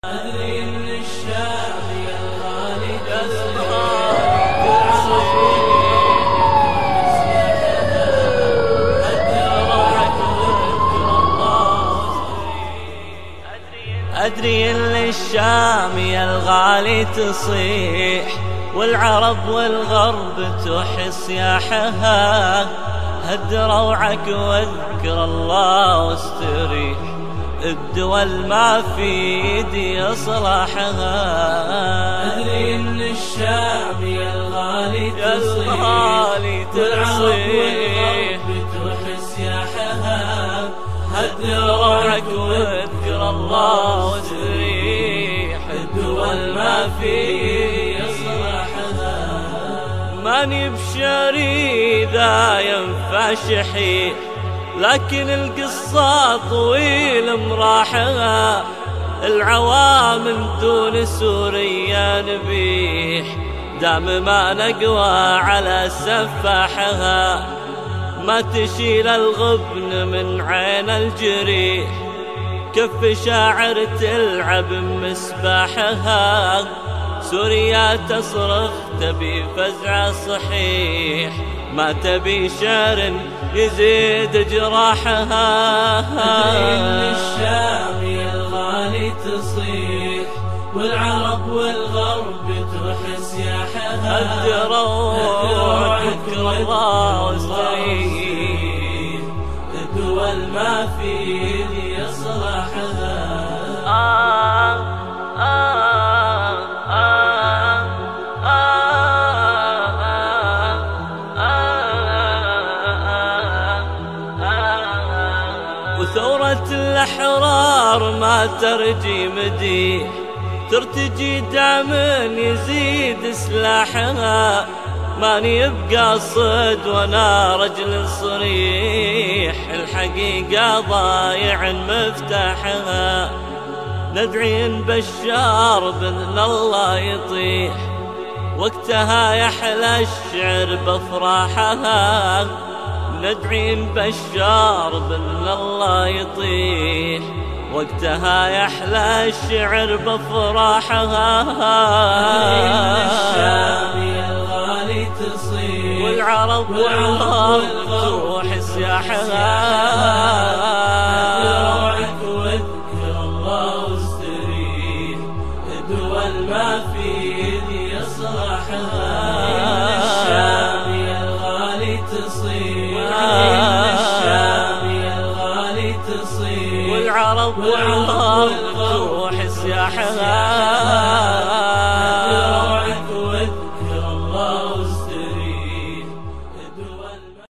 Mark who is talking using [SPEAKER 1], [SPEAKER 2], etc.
[SPEAKER 1] أدري إن الشعب يا الغالي أدري إن الشام يا الغالي تصيح، والعرب والغرب تحس يا حها. هد روعك واذكر الله واستريح، الدول ما في يدي إصلاحها.
[SPEAKER 2] أدري إن الشعب يا الغالي تصيح، والعرب والغرب تحس يا حها.
[SPEAKER 1] هد روعك واذكر الله واستريح،
[SPEAKER 2] الدول ما في يدي إصلاحها.
[SPEAKER 1] ماني بشري ذا ينفع شحيح، لكن القصة طويل مراحها. العوام دون سوريا نبيح، دام ما نقوى على سفاحها. ما تشيل الغبن من عين الجريح، كف شاعر تلعب مسباحها. سوريا تصرخ تبي فزع صحيح، ما تبي شعر يزيد جراحها.
[SPEAKER 2] أدري إن الشام يا الغالي تصيح، والعرب والغرب تحس يا حها.
[SPEAKER 1] هد روعك الله واستريح،
[SPEAKER 2] الدول ما في يدي إصلاحها.
[SPEAKER 1] وثورة الأحرار ما ترجي مديح، ترتجي دعم يزيد سلاحها. ماني يبقى صد وانا رجل صريح، الحقيقة ضايع مفتاحها. ندعي ان بشار بإذن الله يطيح، وقتها يحلى الشعر بافراحها. ندعي ان بشار بإذن الله يطيح، وقتها يحلى الشعر بافراحها.
[SPEAKER 2] الشام يا الغالي تصيح،
[SPEAKER 1] والعرب والغرب تحس يا حها.
[SPEAKER 2] روعك واذكر الله واستريح، الدول ما في يدي إصلاحها. الشام يا الغالي تصيح، الشام يا الغالي تصيح،
[SPEAKER 1] والعرب والغرب تحس يا حها.